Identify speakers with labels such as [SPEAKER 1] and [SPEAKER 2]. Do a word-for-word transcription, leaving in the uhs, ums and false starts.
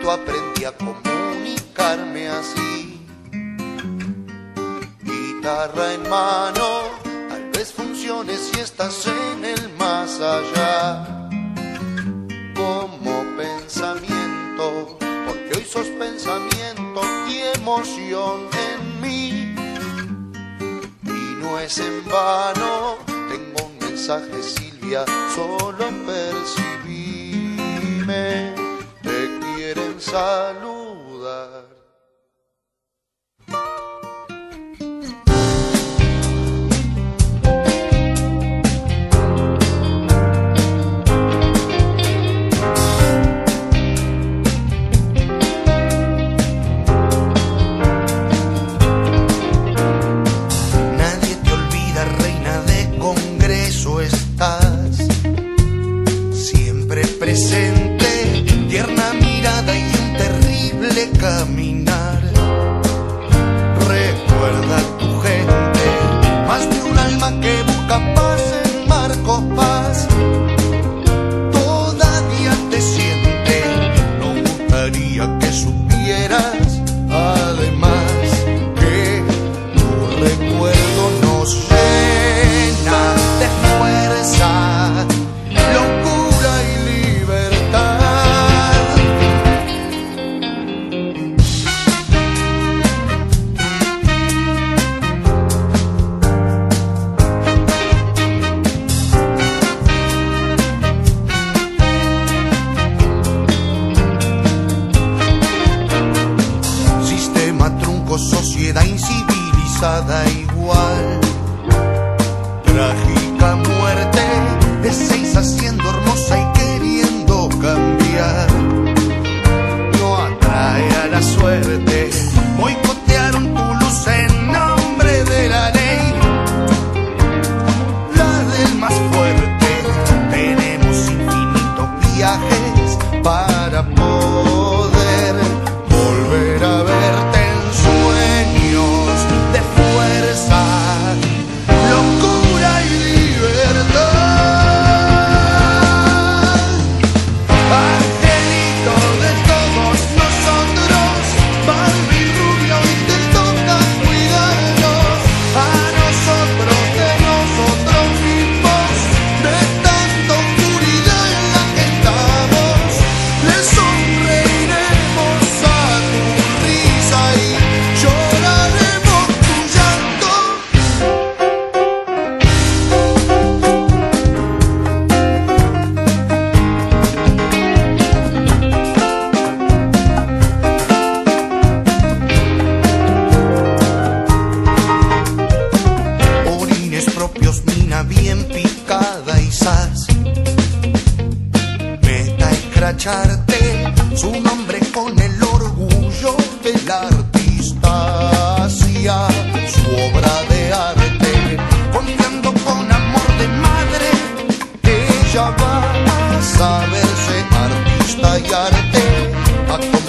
[SPEAKER 1] chiquito aprendí a comunicarme así. Guitarra en mano, tal vez funcione si estás en el más allá. Como pensamiento, porque hoy sos pensamiento y emoción en mí. Y no es en vano, tengo un mensaje, Silvia, solo percibime, te quieren saludar.
[SPEAKER 2] Presente, tierna mirada y un terrible caminar. Recuerda a tu gente, más de un alma que busca paz en Marcos Paz. Todavía te siente, no gustaría que supieras, además, que tu recuerdo nos llena de fuerza, locura y sociedad incivilizada igual. Trágica muerte de seis haciendo hermosa y queriendo cambiar. No atrae a la suerte, boicotearon tu luz en nombre de la ley, la del más fuerte. Tenemos infinitos viajes para poder volver a verte. De fuerza, locura y libertad. Angelito de todos nosotros, Barbie rubio, y te toca cuidarnos a nosotros de nosotros mismos, de tanta oscuridad en la que estamos. Le sonreiremos a tu risa y lloraremos. Bien picada y sas, meta escracharte su nombre con el orgullo del artista hacia su obra de arte, confiando con amor de madre que ella va a saberse artista y arte. A